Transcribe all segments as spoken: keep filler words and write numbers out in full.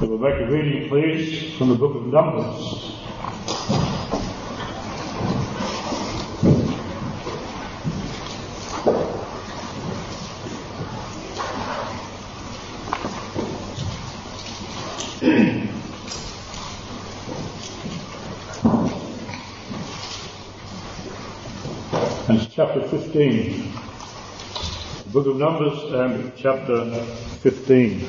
So we'll make a reading, please, from the book of Numbers. And it's chapter fifteen. The book of Numbers and chapter fifteen.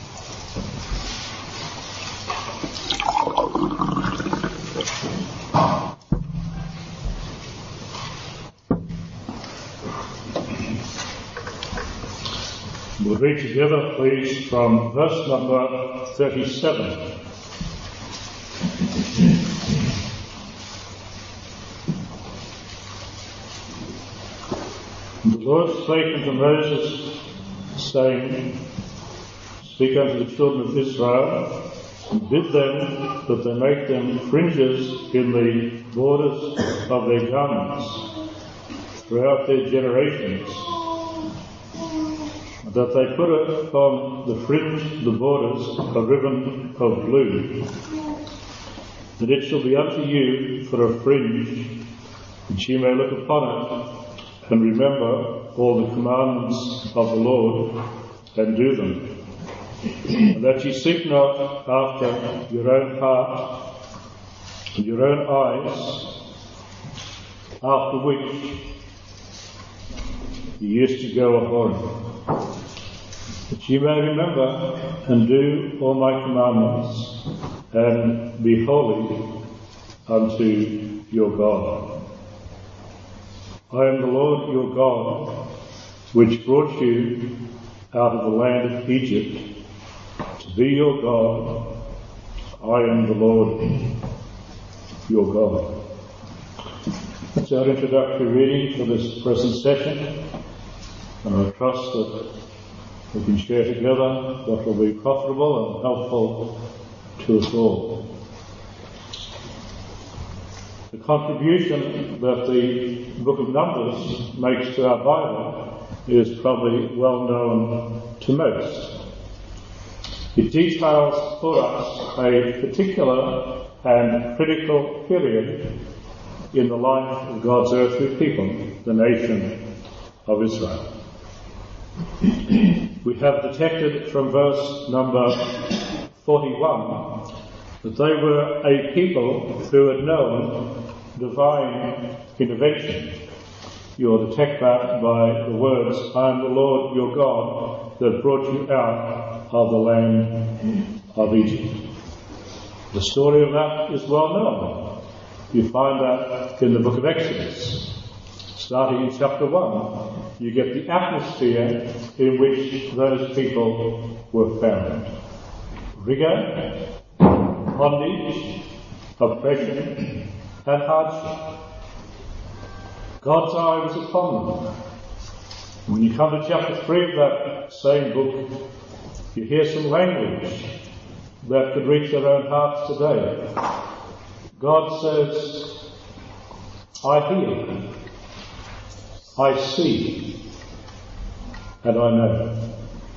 We'll read together, please, from verse number thirty-seven. The Lord spake unto Moses, saying, Speak unto the children of Israel, and bid them that they make them fringes in the borders of their garments throughout their generations, that they put upon the fringe, the borders, a ribbon of blue, that it shall be unto you for a fringe, that ye may look upon it, and remember all the commandments of the Lord, and do them, and that ye seek not after your own heart and your own eyes, after which ye used to go a-whoring, that ye may remember and do all my commandments, and be holy unto your God. I am the Lord your God, which brought you out of the land of Egypt, to be your God. I am the Lord your God. That's our introductory reading for this present session, and I trust that we can share together what will be profitable and helpful to us all. The contribution that the book of Numbers makes to our Bible is probably well known to most. It details for us a particular and critical period in the life of God's earthly people, the nation of Israel. We have detected from verse number forty-one that they were a people who had known divine intervention. You'll detect that by the words, I am the Lord your God that brought you out of the land of Egypt. The story of that is well known. You find that in the book of Exodus. Starting in chapter one, you get the atmosphere in which those people were found. Rigor, bondage, oppression, and hardship. God's eye was upon them. When you come to chapter three of that same book, you hear some language that could reach our own hearts today. God says, I hear, I see, and I know.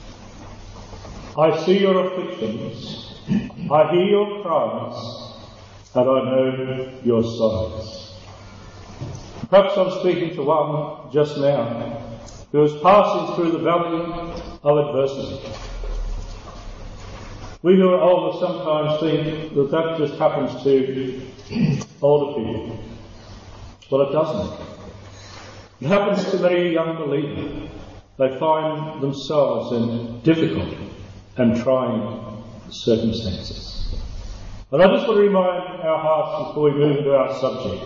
I see your afflictions, I hear your cries, and I know your sorrows. Perhaps I'm speaking to one just now who is passing through the valley of adversity. We who are older sometimes think that that just happens to older people. Well, it doesn't. It happens to many young believers. They find themselves in difficult and trying circumstances. And I just want to remind our hearts before we move into our subject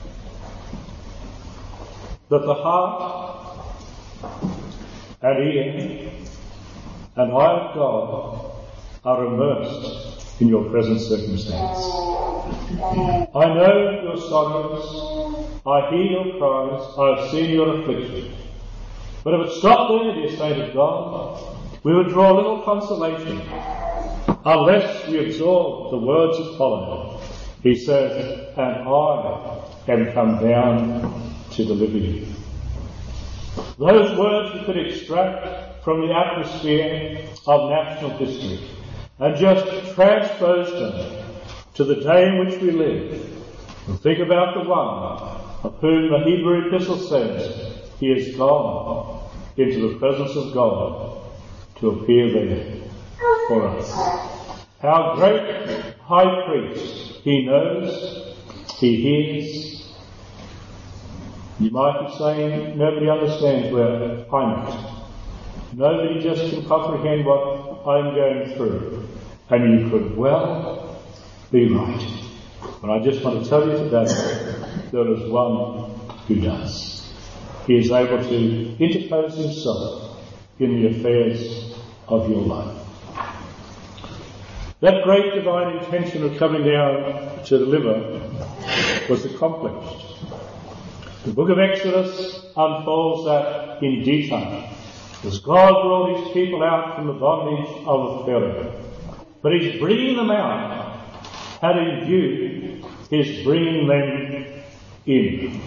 that the heart and ear and eye of God are immersed in your present circumstance. I know your sorrows, I hear your cries, I have seen your affliction. But if it stopped there, dear saint of God, we would draw little consolation unless we absorb the words that follow. He says, and I am come down to deliver you. Those words we could extract from the atmosphere of national history. and just transpose them to the day in which we live, and think about the one of whom the Hebrew epistle says he is gone into the presence of God to appear there for us. How great high priest, he knows, he hears. You might be saying, nobody understands where I'm at. Nobody just can comprehend what I'm going through. And you could well be right. But I just want to tell you today, there is one who does. He is able to interpose himself in the affairs of your life. That great divine intention of coming down to deliver was accomplished. The book of Exodus unfolds that in detail, as God brought his people out from the bondage of Pharaoh. But he's bringing them out, had in view his bringing them in.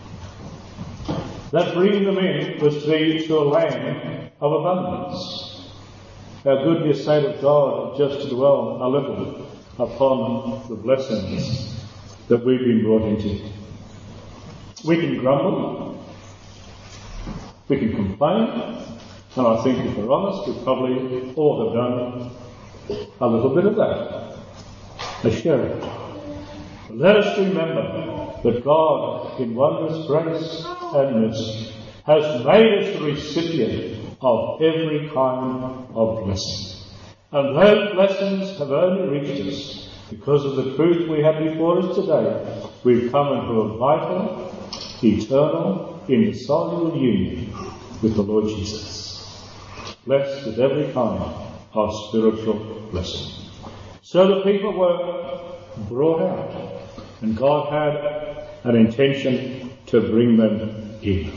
That bringing them in was to be to a land of abundance. How good the sight of God just to dwell a little upon the blessings that we've been brought into. We can grumble, we can complain, and I think if we're honest, we probably all have done a little bit of that. A share of it. But let us remember that God, in wondrous grace and mercy, has made us the recipient of every kind of blessing. And those blessings have only reached us because of the truth we have before us today. We've come into a vital, eternal, indissoluble union with the Lord Jesus, blessed with every kind of spiritual blessing. So the people were brought out, and God had an intention to bring them in.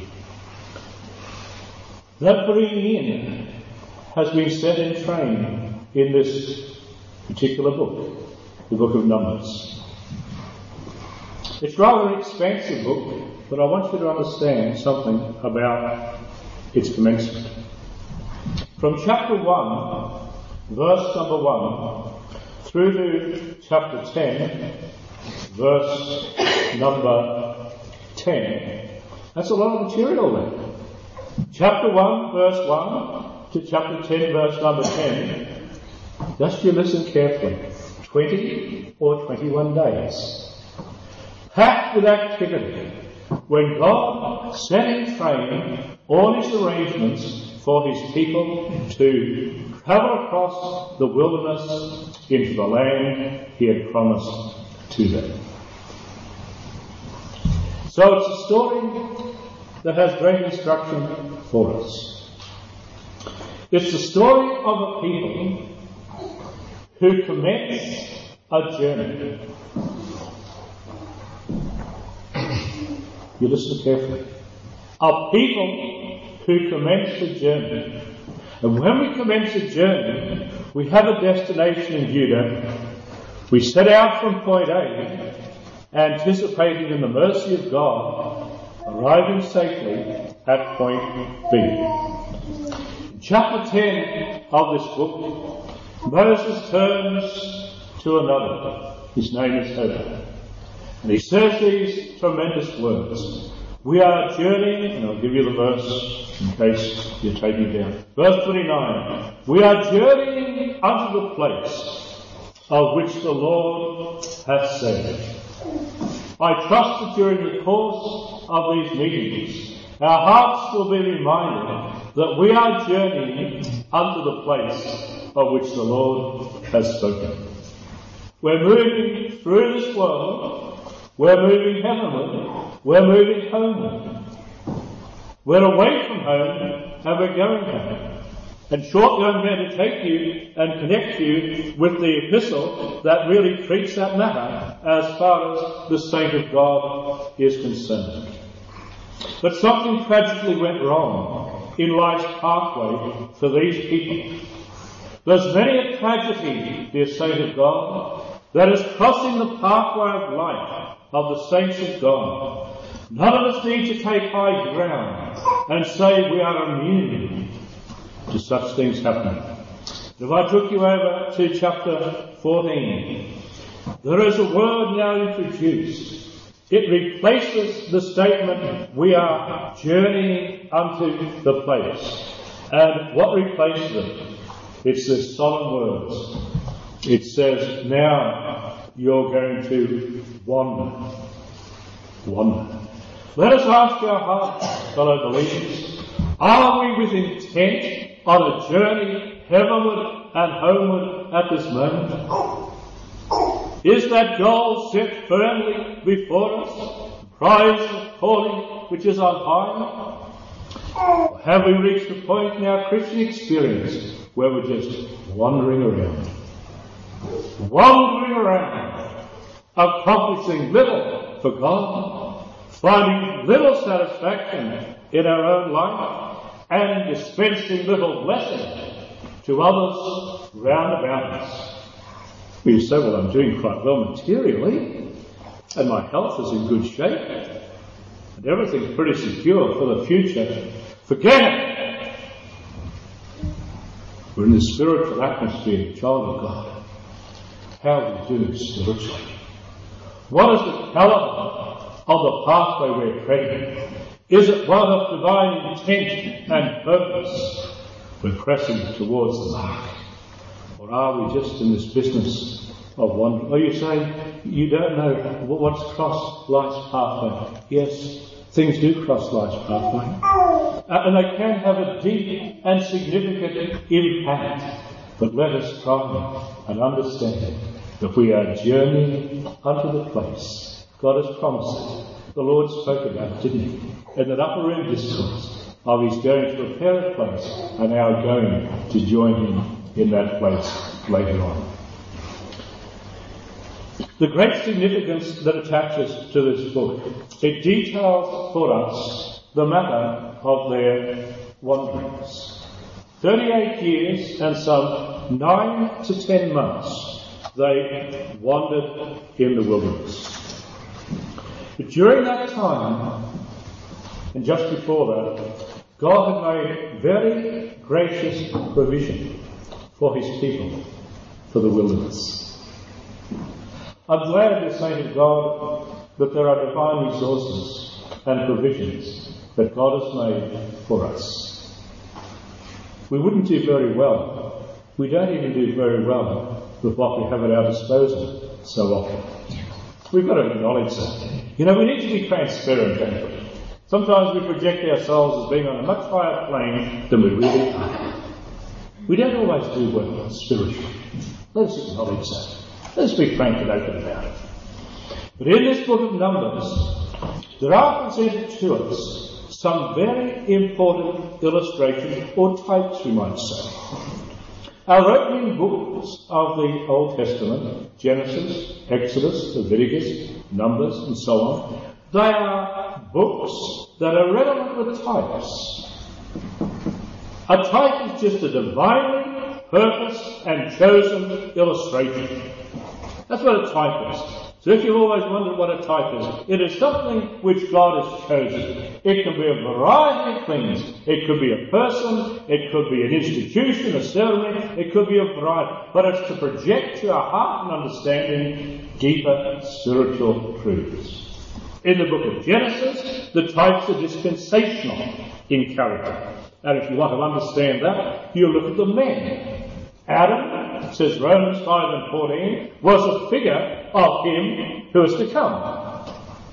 That bringing in has been set in train in this particular book, the book of Numbers. It's rather an expansive book, but I want you to understand something about its commencement. From chapter one, verse number one, through to chapter ten, verse number ten, that's a lot of material there. Chapter one, verse one, to chapter ten, verse number ten, just you listen carefully, twenty or twenty-one days. Packed with activity, when God set in train all his arrangements for his people to travel across the wilderness into the land he had promised to them. So it's a story that has great instruction for us. It's the story of a people who commence a journey. You listen carefully. A people who commence a journey. And when we commence a journey, we have a destination in view, don't we? We set out from point A, anticipating in the mercy of God, arriving safely at point B. In chapter ten of this book, Moses turns to another. His name is Hobah. And he says these tremendous words. We are journeying, and I'll give you the verse in case you're taking it down. Verse twenty-nine. We are journeying unto the place of which the Lord hath said. I trust that during the course of these meetings, our hearts will be reminded that we are journeying unto the place of which the Lord has spoken. We're moving through this world. We're moving heavenward. We're moving homeward. We're away from home and we're going home. And shortly I'm going to take you and connect you with the epistle that really treats that matter as far as the saint of God is concerned. But something tragically went wrong in life's pathway for these people. There's many a tragedy, dear saint of God, that is crossing the pathway of life of the saints of God. None of us need to take high ground and say we are immune to such things happening. If I took you over to chapter fourteen, there is a word now introduced. It replaces the statement, we are journeying unto the place. And what replaces it? It's the solemn words. It says, now you're going to wander. Wander. Let us ask our hearts, fellow believers, are we with intent on a journey heavenward and homeward at this moment? Is that goal set firmly before us, the prize of calling which is on high? Or have we reached a point in our Christian experience where we're just wandering around? Wandering around, accomplishing little for God, finding little satisfaction in our own life, and dispensing little blessing to others round about us. You say, well, I'm doing quite well materially, and my health is in good shape, and everything's pretty secure for the future. Forget it! We're in the spiritual atmosphere, child of God. How do we do spiritually? What is the caliber of the pathway we're treading? Is it one of divine intent and purpose? We're pressing towards the mark. Or are we just in this business of wandering? Are you saying you don't know what's crossed life's pathway? Yes, things do cross life's pathway. Uh, and they can have a deep and significant impact. But let us try and understand that we are journeying unto the place God has promised it. The Lord spoke about it, didn't he? In that upper room discourse of He's going to prepare a place and our going to join Him in that place later on. The great significance that attaches to this book, it details for us the matter of their wanderings. Thirty-eight years and some nine to ten months they wandered in the wilderness. But during that time, and just before that, God had made very gracious provision for His people, for the wilderness. I'm glad to say to God that there are divine resources and provisions that God has made for us. We wouldn't do very well. We don't even do very well with what we have at our disposal so often. We've got to acknowledge that. You know, we need to be transparent, don't we? Sometimes we project ourselves as being on a much higher plane than we really are. We don't always do well spiritually. Let's acknowledge that. Let's be frank and open about it. But in this book of Numbers, there are presented to us some very important illustrations, or types we might say. Our opening books of the Old Testament, Genesis, Exodus, Leviticus, Numbers, and so on, they are books that are relevant with types. A type is just a divinely purposed and chosen illustration. That's what a type is. So if you've always wondered what a type is, it is something which God has chosen. It can be a variety of things. It could be a person, it could be an institution, a ceremony, it could be a variety. But it's to project to our heart and understanding deeper spiritual truths. In the book of Genesis, the types are dispensational in character. And if you want to understand that, you look at the men. Adam, says Romans five and fourteen, was a figure of him who is to come.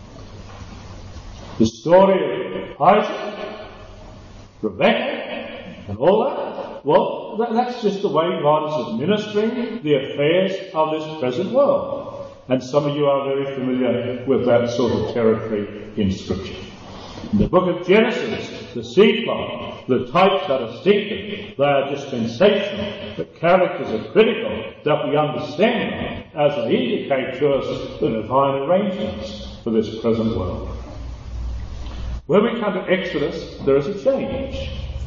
The story of Isaac, Rebecca, and all that, well, that's just the way God is administering the affairs of this present world. And some of you are very familiar with that sort of territory in Scripture. In the book of Genesis, the seed plot, the types are distinctive, they are dispensational, the characters are critical, that we understand them as they indicate to us the divine arrangements for this present world. When we come to Exodus, there is a change.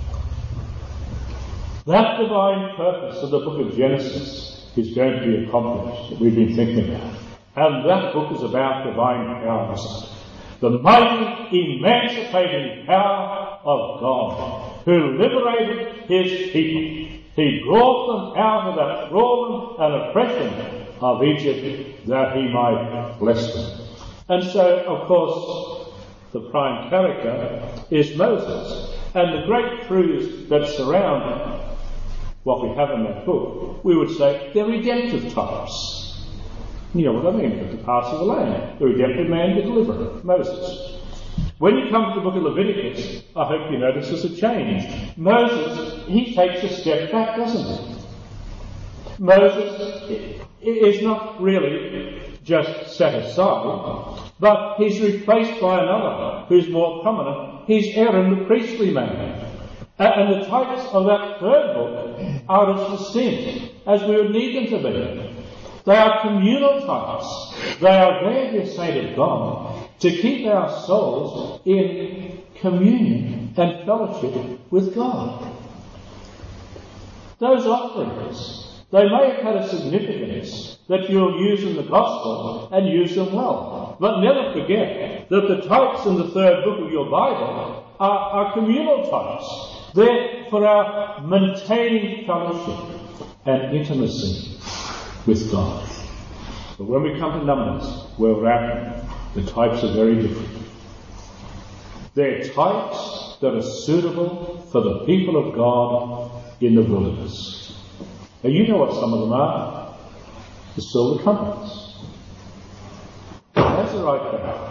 That divine purpose of the book of Genesis is going to be accomplished, that we've been thinking about. And that book is about divine power, isn't it? The mighty, emancipating power of God, who liberated His people He brought them out of that thraldom and oppression of Egypt that he might bless them. And so, of course, the prime character is Moses. And the great truths that surround what we have in that book, we would say they're redemptive types. You know what I mean? The pass of the land. The redemptive man, the deliverer, Moses. When you come to the book of Leviticus, I hope you notice there's a change. Moses, he takes a step back, doesn't he? Moses is not really just set aside, but he's replaced by another who's more prominent. He's Aaron, the priestly man. And the types of that third book are as distinct as we would need them to be. They are communal types. They are there, dear saint of God, to keep our souls in communion and fellowship with God. Those offerings, they may have had a significance that you'll use in the gospel and use them well. But never forget that the types in the third book of your Bible are, are communal types. They're for our maintaining fellowship and intimacy with God. But when we come to Numbers, where we're at, the types are very different. They're types that are suitable for the people of God in the wilderness. Now you know what some of them are. The silver trumpets. That's the right thing.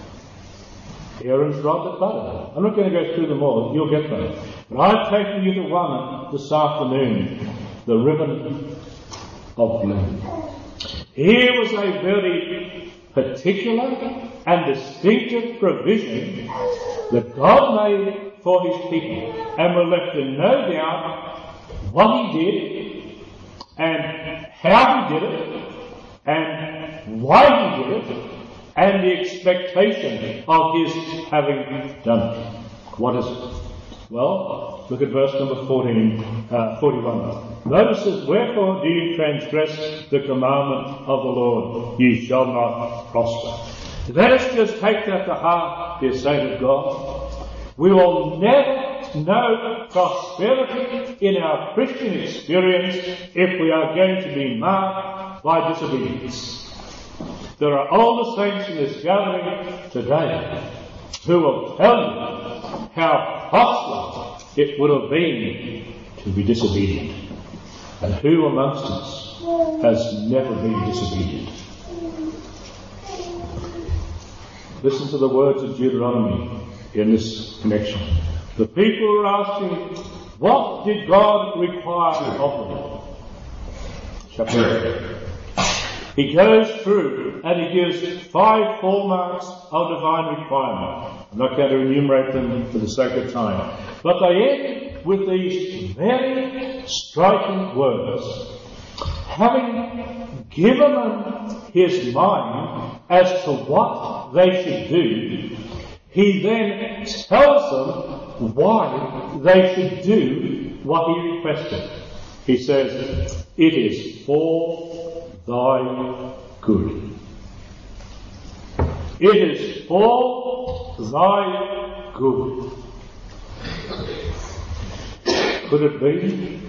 Aaron's rod that budded. I'm not going to go through them all. You'll get them. But I've taken you to one this afternoon. The ribbon of bloom. Here was a very particular and distinctive provision that God made for his people, and we're left in no doubt what he did and how he did it and why he did it and the expectation of his having done it. What is it? Well, look at verse number fourteen, uh, forty-one. Notice says, wherefore do you transgress the commandment of the Lord? Ye shall not prosper. Let us just take that to heart, dear saint of God. We will never know prosperity in our Christian experience if we are going to be marked by disobedience. There are older saints in this gathering today who will tell you how costly it would have been to be disobedient. And who amongst us has never been disobedient? Listen to the words of Deuteronomy in this connection. The people were asking, what did God require of them? Chapter eight. He goes through and he gives five hallmarks of divine requirement. I'm not going to enumerate them for the sake of time. But they end with these very striking words. Having given them his mind as to what they should do, he then tells them why they should do what he requested. He says, it is for thy good. It is for thy good. Could it be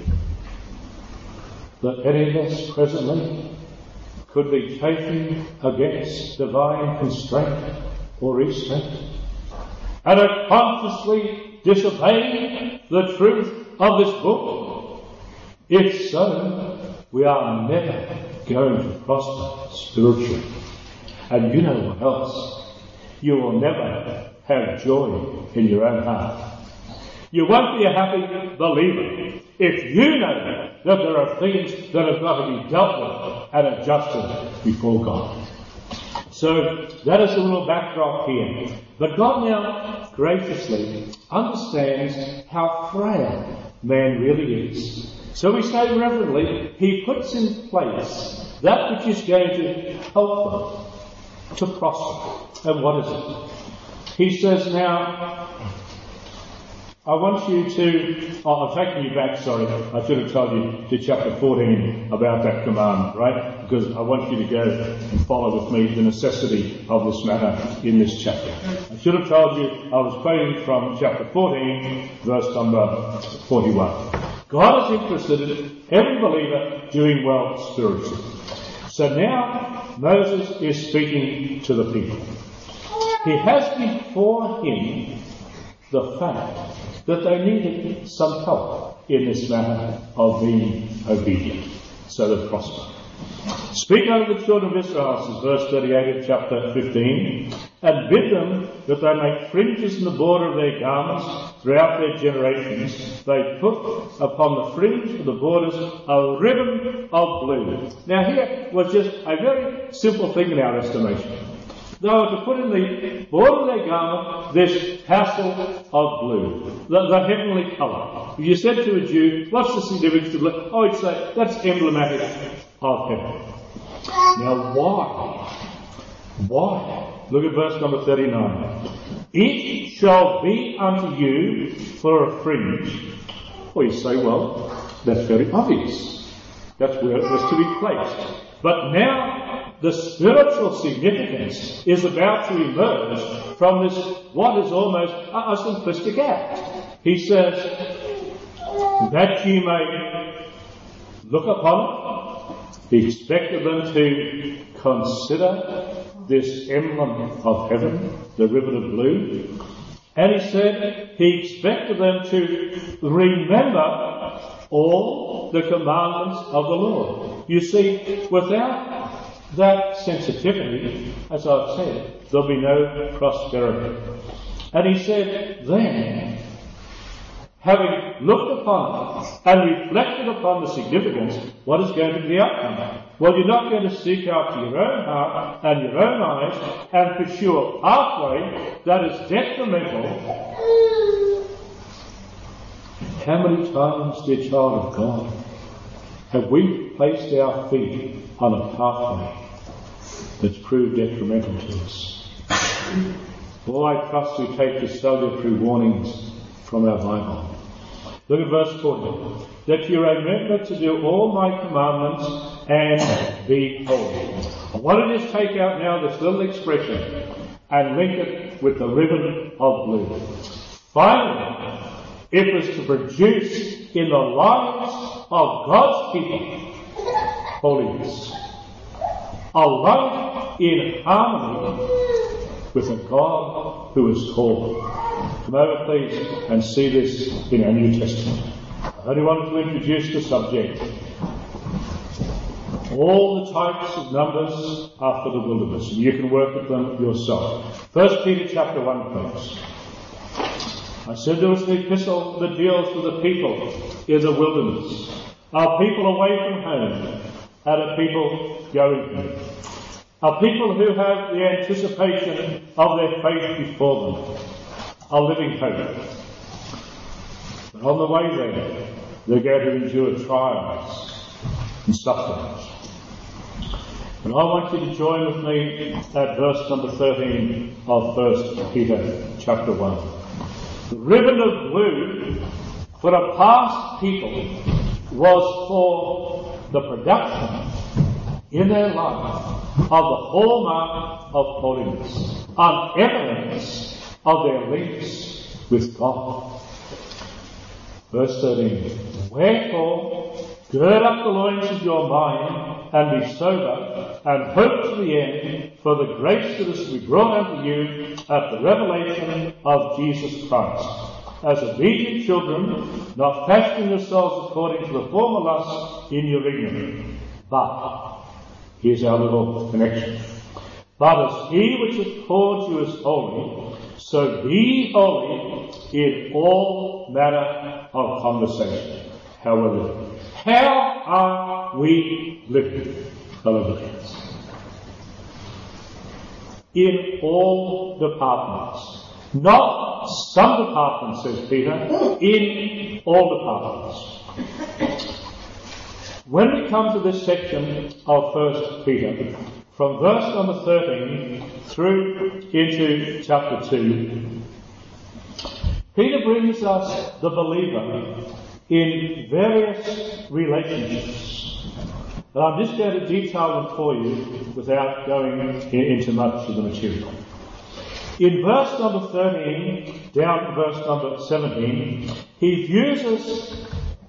that any of us presently could be chafing against divine constraint or restraint and are consciously disobeying the truth of this book? If so, we are never going to prosper spiritually. And you know what else? You will never have joy in your own heart. You won't be a happy believer if you know that there are things that have got to be dealt with and adjusted before God. So that is a little backdrop here. But God now graciously understands how frail man really is. So we say reverently, he puts in place that which is going to help them to prosper. And what is it? He says now, I want you to, oh, I'm taking you back, sorry, I should have told you to chapter fourteen about that commandment, right? Because I want you to go and follow with me the necessity of this matter in this chapter. I should have told you I was quoting from chapter fourteen, verse number forty-one. God is interested in every believer doing well spiritually. So now Moses is speaking to the people. He has before him the fact that they needed some help in this matter of being obedient, so they prosper. Speak unto the children of Israel, says verse thirty-eight of chapter fifteen, and bid them that they make fringes in the border of their garments throughout their generations. They put upon the fringe of the borders a ribbon of blue. Now here was just a very simple thing in our estimation. They were to put in the border of their garment this tassel of blue, the, the heavenly colour. If you said to a Jew, what's the significance of blue? Oh, he'd say, that's emblematic of heaven. Now why? Why? Look at verse number thirty-nine. It shall be unto you for a fringe. Well, you say, well, that's very obvious. That's where it was to be placed. But now the spiritual significance is about to emerge from this, what is almost a, a simplistic act. He says, that you may look upon it. He expected them to consider this emblem of heaven, the ribbon of blue. And he said he expected them to remember all the commandments of the Lord. You see, without that sensitivity, as I've said, there'll be no prosperity. And he said, then, having looked upon it and reflected upon the significance, what is going to be the outcome? Well, you're not going to seek after your own heart and your own eyes and pursue a pathway that is detrimental. How many times, dear child of God, have we placed our feet on a pathway that's proved detrimental to us? Well, I trust we take the salutary warnings from our Bible. Look at verse forty. That you remember to do all my commandments and be holy. I want to just take out now this little expression and link it with the ribbon of blue. Finally, it was to produce in the lives of God's people holiness. A life in harmony with a God who is holy. Come over, please, and see this in our New Testament. I only wanted to introduce the subject. All the types of numbers are for the wilderness, and you can work at them yourself. First Peter chapter one, please. I said there was the epistle that deals with the people in the wilderness. Our people away from home, and a people going home. Are people who have the anticipation of their faith before them, a living hope. But on the way there, they're going to endure trials and sufferings. And I want you to join with me at verse number thirteen of First Peter chapter one. The ribbon of blue for a past people was for the production in their life of the hallmark of holiness, an evidence of their links with God. Verse thirteen. Wherefore, gird up the loins of your mind, and be sober, and hope to the end for the grace that is to be brought unto you at the revelation of Jesus Christ. As obedient children, not fashioning yourselves according to the former lusts in your ignorance. But, here's our little connection. But as he which has called you is holy, so be holy in all manner of conversation. How are we living? How are we living, fellow believers? In all departments. Not some departments, says Peter, in all departments. When we come to this section of First Peter, from verse number thirteen through into chapter two, Peter brings us the believer in various relationships. But I'm just going to detail them for you without going into much of the material. In verse number thirteen down to verse number seventeen, he views us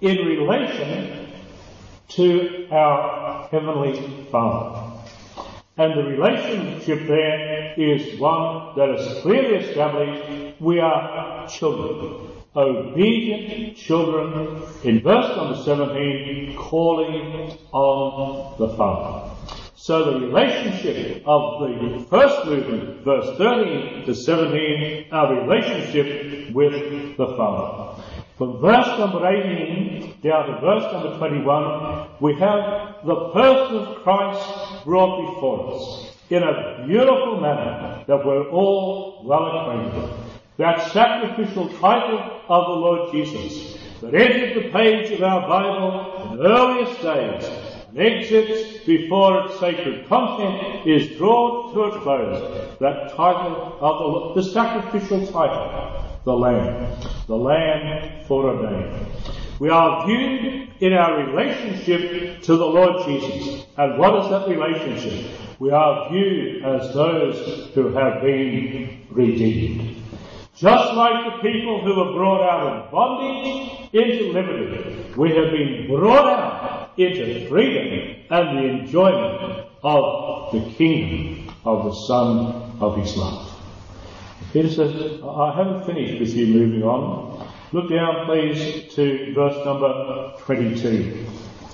in relation to our Heavenly Father. And the relationship there is one that is clearly established. We are children, obedient children, in verse number seventeen, calling on the Father. So the relationship of the first movement, verse thirteen to seventeen, our relationship with the Father. From verse number eighteen down to verse number twenty-one, we have the person of Christ brought before us in a beautiful manner that we're all well acquainted with. That sacrificial title of the Lord Jesus that entered the page of our Bible in earliest days and exits before its sacred content is drawn to a close. That title of the, the sacrificial title, the Lamb, the Lamb foreordained. We are viewed in our relationship to the Lord Jesus. And what is that relationship? We are viewed as those who have been redeemed. Just like the people who were brought out of bondage into liberty, we have been brought out into freedom and the enjoyment of the kingdom of the Son of His love. Peter says, I haven't finished with you moving on. Look down, please, to verse number twenty-two.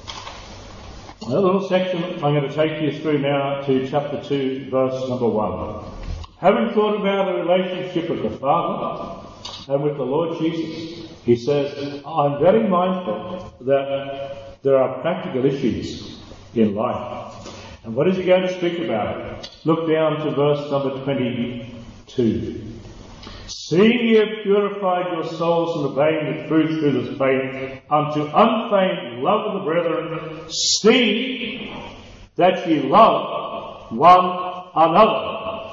A little section I'm going to take you through now to chapter two, verse number one. Having thought about the relationship with the Father and with the Lord Jesus, he says, I'm very mindful that there are practical issues in life. And what is he going to speak about? Look down to verse number twenty-two. Seeing ye have purified your souls in obeying the truth through this faith, unto unfeigned love of the brethren, see that ye love one another.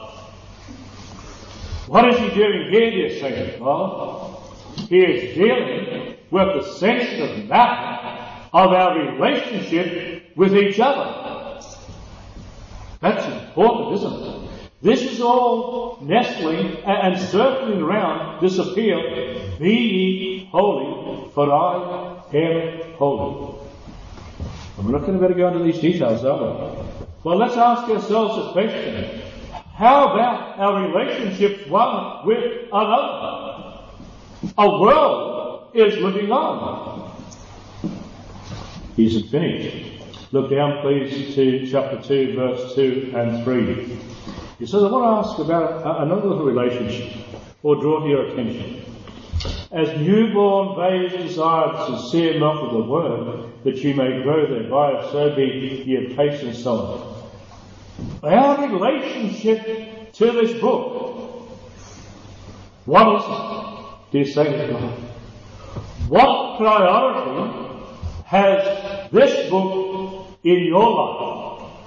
What is he doing here, dear saints? Well, he is dealing with the sensitive matter of our relationship with each other. That's important, isn't it? This is all nestling and circling around this appeal, be ye holy, for I am holy. And we're not going to better go into these details, are we? Well, let's ask ourselves a question. How about our relationships one with another? A world is looking on. He isn't finished. Look down, please, to chapter two, verse two and three. He says, I want to ask about another little relationship, or draw to your attention. As newborn babes desire the sincere milk of the word, that you may grow thereby, so be ye of taste and solid. Our relationship to this book, what is it, dear saints of God? What priority has this book in your life?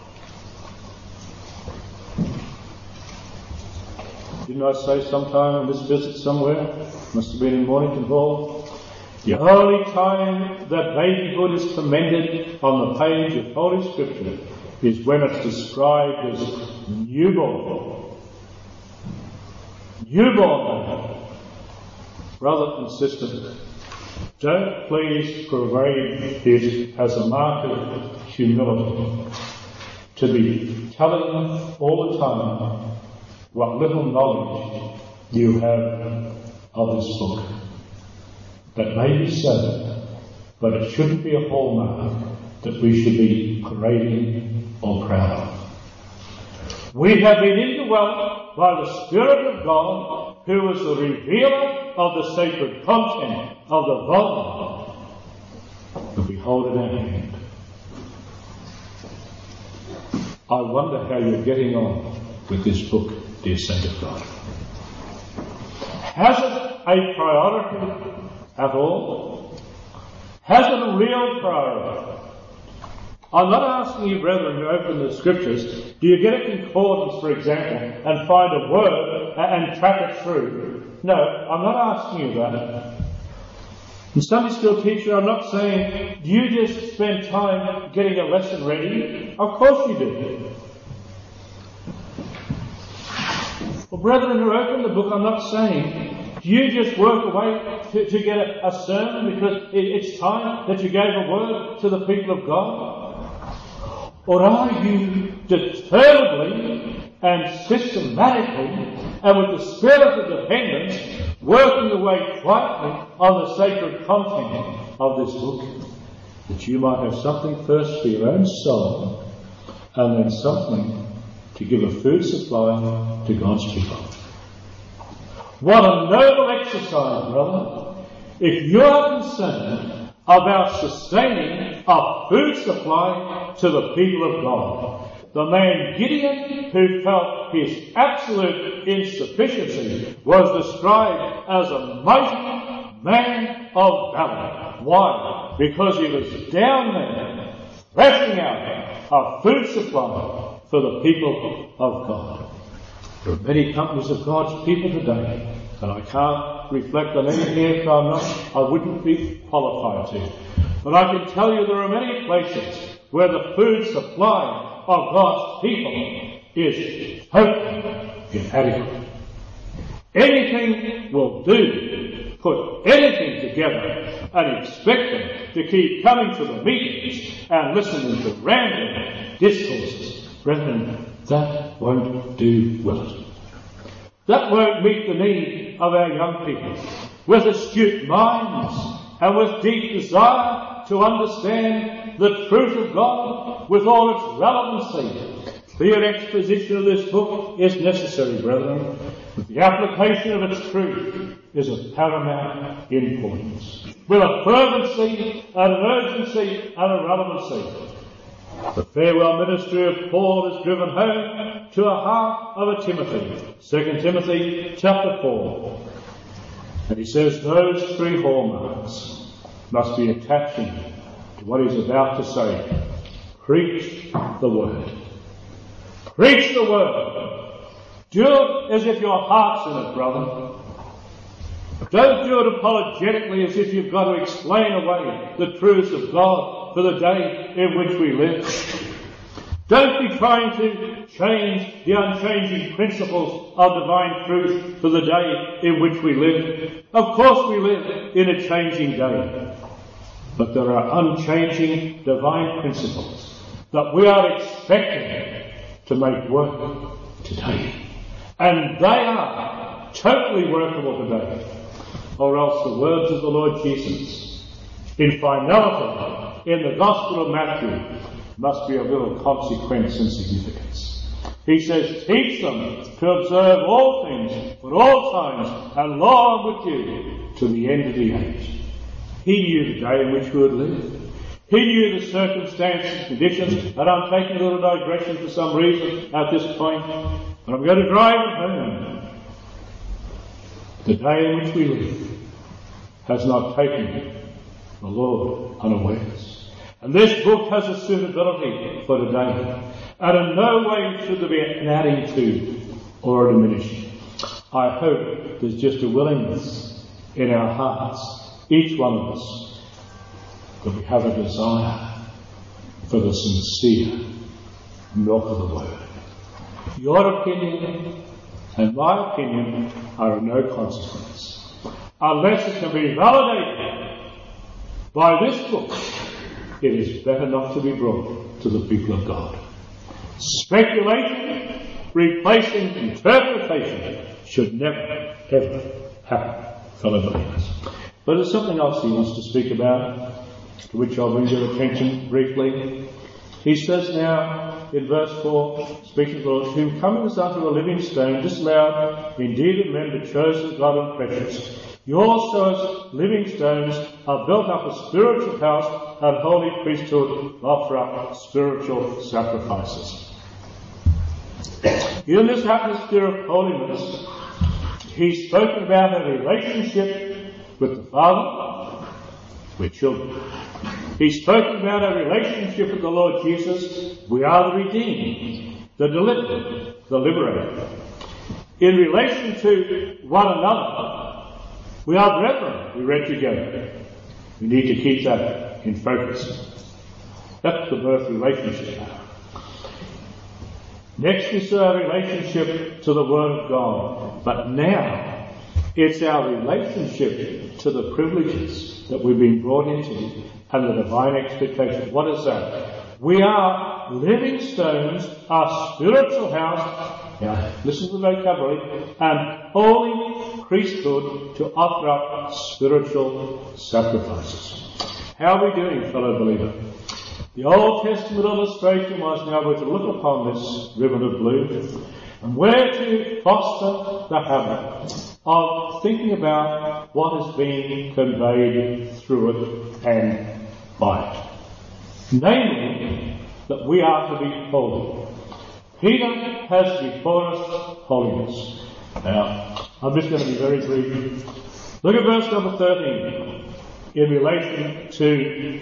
Didn't I say sometime on this visit somewhere, must have been in Mornington Hall, the only time that babyhood is commended on the page of Holy Scripture is when it's described as newborn. Newborn. Brother and sister, don't please parade it as a mark of humility to be telling them all the time what little knowledge you have of this book. That may be so, but it shouldn't be a hallmark that we should be parading or proud of. We have been indwelt by the Spirit of God, who is the revealer of the sacred content of the volume that we hold in our hand. I wonder how you're getting on with this book, dear saint of God. Has it a priority at all? Has it a real priority? I'm not asking you, brethren, to open the scriptures. Do you get a concordance, for example, and find a word and track it through? No, I'm not asking you that. And Sunday school teacher, I'm not saying, do you just spend time getting a lesson ready? Of course you do. Well, brethren who open the book, I'm not saying, Do you just work away to, to get a, a sermon because it, it's time that you gave a word to the people of God? Or are you determinedly and systematically and with the spirit of dependence working away quietly on the sacred content of this book, that you might have something first for your own soul and then something to give a food supply to God's people? What a noble exercise, brother, if you are concerned about sustaining a food supply to the people of God. The man Gideon, who felt his absolute insufficiency, was described as a mighty man of valor. Why? Because he was down there threshing out a food supply for the people of God. There are many companies of God's people today, and I can't reflect on any here if I'm not, I wouldn't be qualified to. But I can tell you there are many places where the food supply of God's people is totally inadequate. Anything will do. Put anything together and expect them to keep coming to the meetings and listening to random discourses. Brethren, that won't do well. That won't meet the need of our young people with astute minds and with deep desire to understand the truth of God with all its relevancy. The exposition of this book is necessary, brethren, but the application of its truth is of paramount importance. With a fervency and an urgency and a relevancy. The farewell ministry of Paul is driven home to a heart of a Timothy. Second Timothy chapter four. And he says those three hallmarks must be attaching to what he's about to say. Preach the word. Preach the word. Do it as if your heart's in it, brother. Don't do it apologetically as if you've got to explain away the truths of God for the day in which we live. Don't be trying to change the unchanging principles of divine truth for the day in which we live. Of course we live in a changing day. But there are unchanging divine principles that we are expecting to make work today. And they are totally workable today. Or else the words of the Lord Jesus in finality in the Gospel of Matthew must be of little consequence and significance. He says, teach them to observe all things for all times, and lo, I'm with you to the end of the age. He knew the day in which we would live. He knew the circumstances, conditions, and I'm taking a little digression for some reason at this point, but I'm going to drive it home. The day in which we live has not taken the Lord unawares. And this book has a suitability for today. And in no way should there be an adding to or a diminishing. I hope there's just a willingness in our hearts, each one of us, that we have a desire for the sincere milk of the word. Your opinion and my opinion are of no consequence, unless it can be validated by this book. It is better not to be brought to the people of God. Speculation replacing interpretation should never, ever happen, fellow believers. But there's something else he wants to speak about, to which I'll bring your attention briefly. He says now in verse four, speaking to the Lord, whom cometh unto a living stone, disallowed, indeed of men, but chosen of God and precious. You also as living stones are built up a spiritual house and holy priesthood, offer up spiritual sacrifices. In this atmosphere of holiness, he's spoken about a relationship with the Father. We're children. He's spoken about our relationship with the Lord Jesus. We are the redeemed, the delivered, the liberated. In relation to one another, we are brethren, we read together. We need to keep that in focus. That's the birth relationship. Next is our relationship to the Word of God. But now, It's our relationship to the privileges that we've been brought into and the divine expectation. What is that? We are living stones, our spiritual house, yeah, listen to the vocabulary, and holy priesthood to offer up spiritual sacrifices. How are we doing, fellow believer? The Old Testament illustration was now we're to look upon this ribbon of blue and we're to foster the habit of thinking about what is being conveyed through it and by it. Namely, that we are to be holy. Peter has before us holiness. Now, I'm just going to be very brief. Look at verse number thirteen in relation to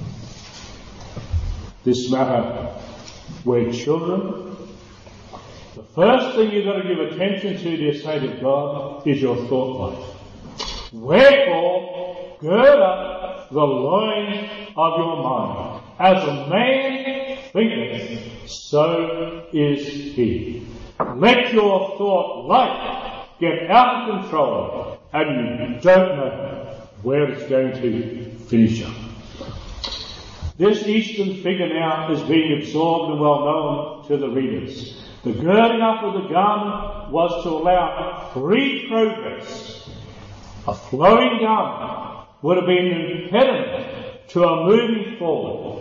this matter. We're children. The first thing you've got to give attention to, dear saint of God, is your thought life. Wherefore, gird up the loins of your mind. As a man thinketh, so is he. Let your thought life get out of control, and you don't know where it's going to finish up. This Eastern figure now is being absorbed and well known to the readers. The girding up of the garment was to allow free progress. A flowing garment would have been an impediment to our moving forward.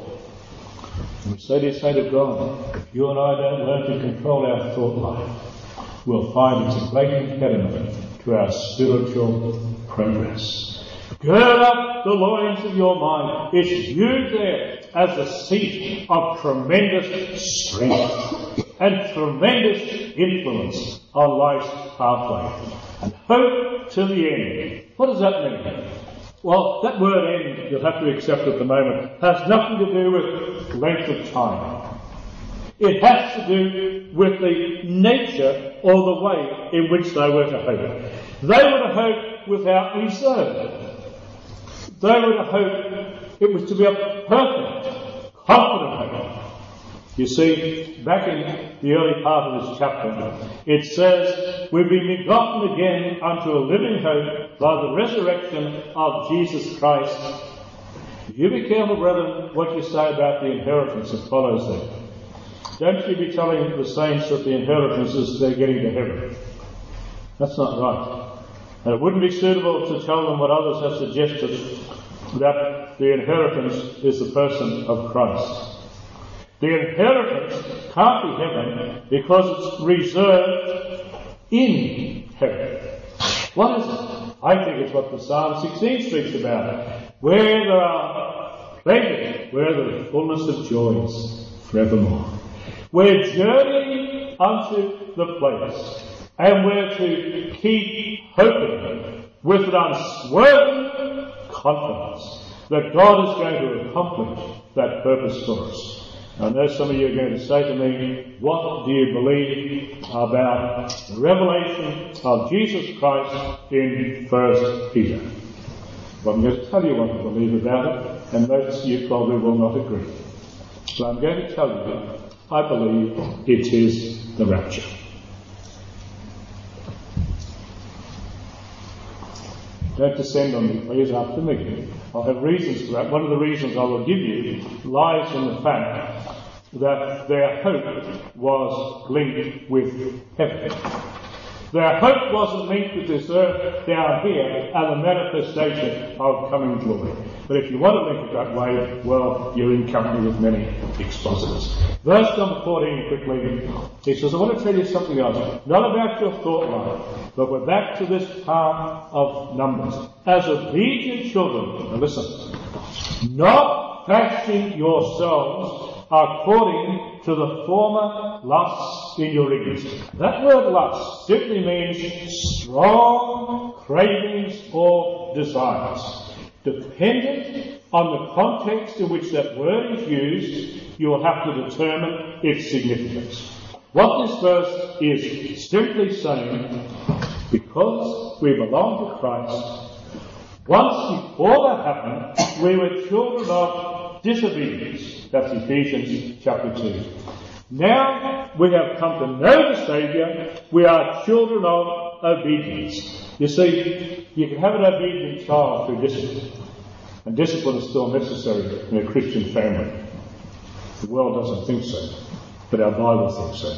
And so dear saint of God, if you and I don't learn to control our thought life, we'll find it's a great impediment to our spiritual progress. Gird up the loins of your mind. It's used there as a seat of tremendous strength and tremendous influence on life's pathway. And hope to the end. What does that mean? Well, that word end, you'll have to accept at the moment, has nothing to do with length of time. It has to do with the nature or the way in which they were to hope. They were to hope without reserve. They were to hope it was to be a perfect, confident hope. You see, back in the early part of this chapter, it says, we've been begotten again unto a living hope by the resurrection of Jesus Christ. You be careful, brethren, what you say about the inheritance that follows there. Don't you be telling the saints that the inheritance is they're getting to heaven. That's not right. And it wouldn't be suitable to tell them what others have suggested, that the inheritance is the person of Christ. The inheritance can't be heaven because it's reserved in heaven. What is it? I think it's what the Psalm sixteen speaks about. Where there are pleasures, where there is fullness of joys forevermore. We're journeying unto the place, and we're to keep hoping with an unswerving confidence that God is going to accomplish that purpose for us. I know some of you are going to say to me, what do you believe about the revelation of Jesus Christ in First Peter? Well, I'm going to tell you what I believe about it, and most of you probably will not agree. So I'm going to tell you, I believe it is the rapture. Don't descend on me, please, after me. I'll have reasons for that. One of the reasons I will give you lies in the fact that their hope was linked with heaven. Their hope wasn't linked with this earth down here and the manifestation of coming glory. But if you want to link it that way, well, you're in company with many expositors. Verse number fourteen, quickly. He says, I want to tell you something else. Not about your thought life, but we're back to this part of Numbers. As obedient children, now listen, not fashioning yourselves according to the former lusts in your ignorance. That word lust simply means strong cravings or desires. Dependent on the context in which that word is used, you will have to determine its significance. What this verse is simply saying, because we belong to Christ, once before that happened, we were children of disobedience. That's Ephesians chapter two. Now we have come to know the Saviour, we are children of obedience. You see, you can have an obedient child through discipline. And discipline is still necessary in a Christian family. The world doesn't think so, but our Bible thinks so.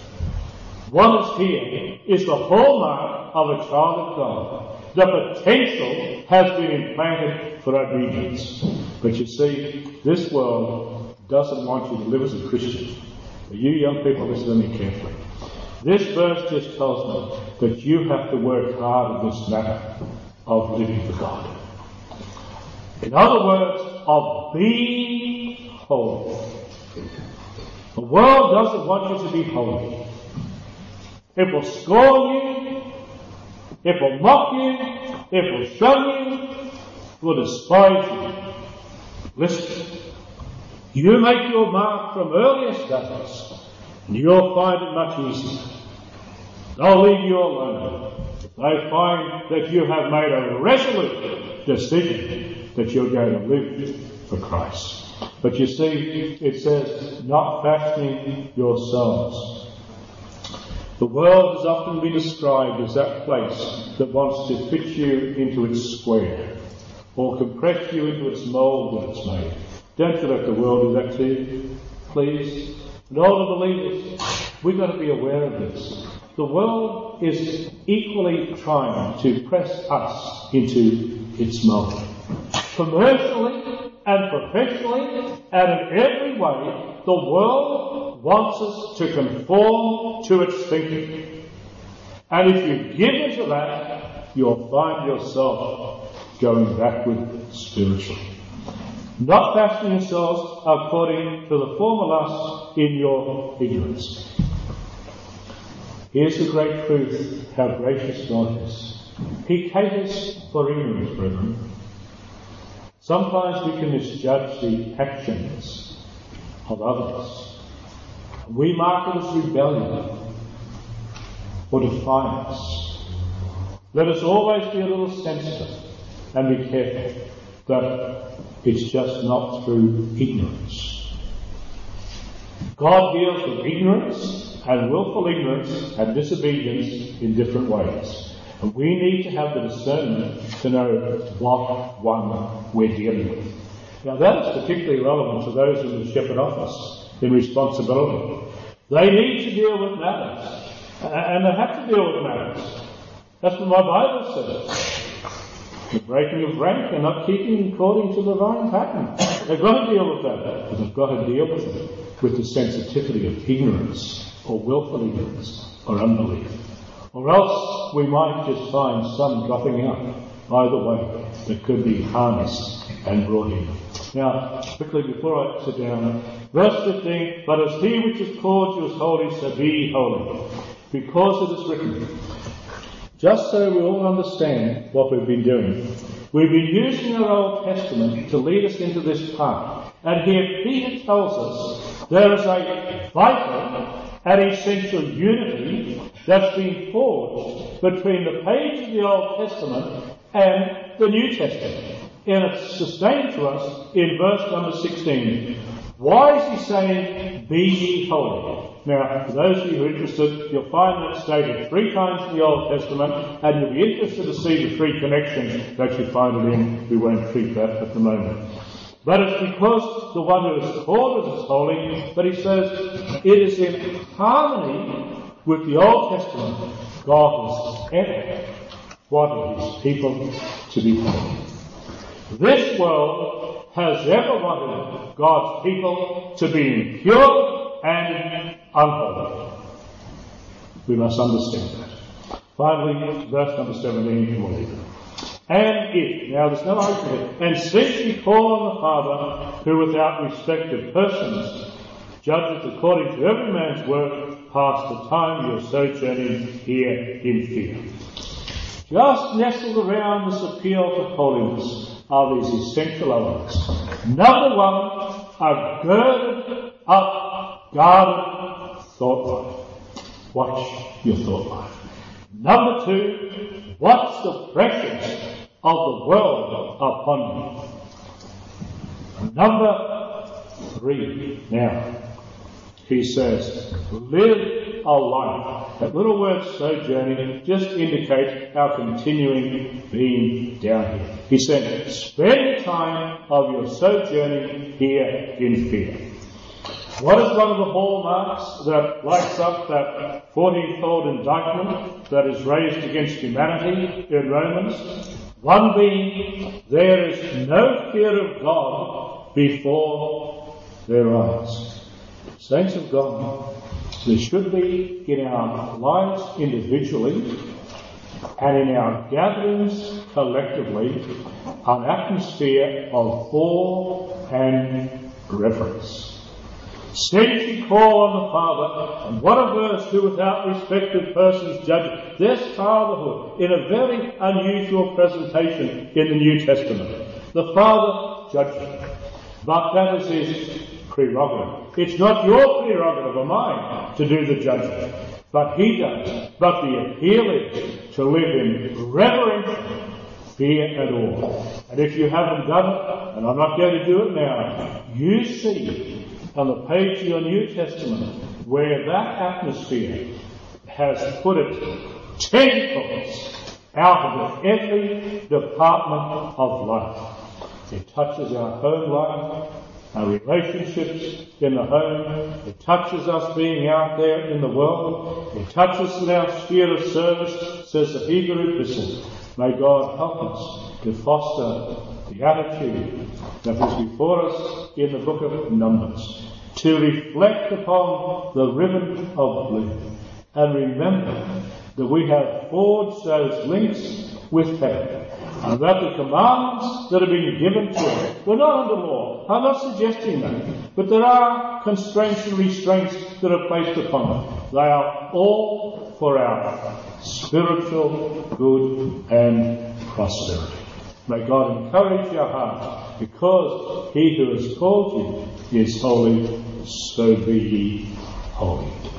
What is here is the hallmark of a child of God. The potential has been implanted for obedience. But you see, this world doesn't want you to live as a Christian. But you young people, listen to me carefully. This verse just tells me that you have to work hard in this matter of living for God. In other words, of being holy. The world doesn't want you to be holy. It will scorn you, it will mock you, it will shun you, it will despise you. Listen, you make your mark from earliest days, and you'll find it much easier. They'll leave you alone. They find that you have made a resolute decision that you're going to live for Christ. But you see, it says, not fashioning yourselves. The world has often been described as that place that wants to fit you into its square, or compress you into its mould that it's made. Don't you let the world do that to you, please. And all the believers, we've got to be aware of this. The world is equally trying to press us into its mould. Commercially and professionally and in every way, the world wants us to conform to its thinking. And if you give into that, you'll find yourself going backward spiritually. Not fashioning yourselves according to the former lusts in your ignorance. Here's the great truth, how gracious God is. He caters for ignorance, brethren. Sometimes we can misjudge the actions of others. We mark it as rebellion or defiance. Let us always be a little sensitive and be careful that it's just not through ignorance. God deals with ignorance and willful ignorance and disobedience in different ways. And we need to have the discernment to know what one we're dealing with. Now that is particularly relevant to those in the shepherd office in responsibility. They need to deal with matters. And they have to deal with matters. That's what my Bible says. The breaking of rank and not keeping according to the divine pattern. They've got to deal with that. But they've got to deal with it with the sensitivity of ignorance or willful ignorance or unbelief. Or else we might just find some dropping out either way that could be harnessed and brought in. Now, quickly before I sit down, verse fifteen, but as he which has called you is holy, so be holy, because it is written. Just so we all understand what we've been doing, we've been using our Old Testament to lead us into this part. And here Peter tells us there is a vital and essential unity that's been forged between the page of the Old Testament and the New Testament. And it's sustained to us in verse number sixteen. Why is he saying, be ye holy? Now, for those of you who are interested, you'll find that stated three times in the Old Testament, and you'll be interested to see the three connections that you find it in. We won't treat that at the moment. But it's because the one who is called us is holy, but he says it is in harmony with the Old Testament. God has ever wanted his people to be holy. This world has ever wanted God's people to be impure and unholy. We must understand that. Finally, verse number seventeen, and we'll leave it. And if, now there's no argument, and since ye call on the Father, who without respect of persons judgeth according to every man's work, pass the time you are sojourning here in fear. Just nestled around this appeal to holiness are these essential elements. Number one, a girded up, guarded thought life. Watch your thought life. Number two, watch the pressures of the world upon you. Number three, now, he says, live a life. That little word sojourning just indicates our continuing being down here. He said, spend the time of your sojourning here in fear. What is one of the hallmarks that lights up that fourteen-fold indictment that is raised against humanity in Romans? One being, there is no fear of God before their eyes. Saints of God, there should be in our lives individually and in our gatherings collectively an atmosphere of awe and reverence. Since you call on the Father, and what a verse, who without respect of persons judge. There's fatherhood in a very unusual presentation in the New Testament. The Father judges, but that is his prerogative. It's not your prerogative or mine to do the judging, but he does. But the appeal is to live in reverent fear and awe. And if you haven't done it, and I'm not going to do it now, you see on the page of your New Testament where that atmosphere has put its tentacles out of every department of life. It touches our home life, our relationships in the home. It touches us being out there in the world. It touches in our sphere of service, says the Hebrew Epistle. May God help us to foster the attitude that is before us in the book of Numbers, to reflect upon the ribbon of blue and remember that we have forged those links with heaven, and that the commandments that have been given to us were not under law. I'm not suggesting that, but there are constraints and restraints that are placed upon it. They are all for our spiritual good and prosperity. May God encourage your heart, because he who has called you is holy, so be ye holy.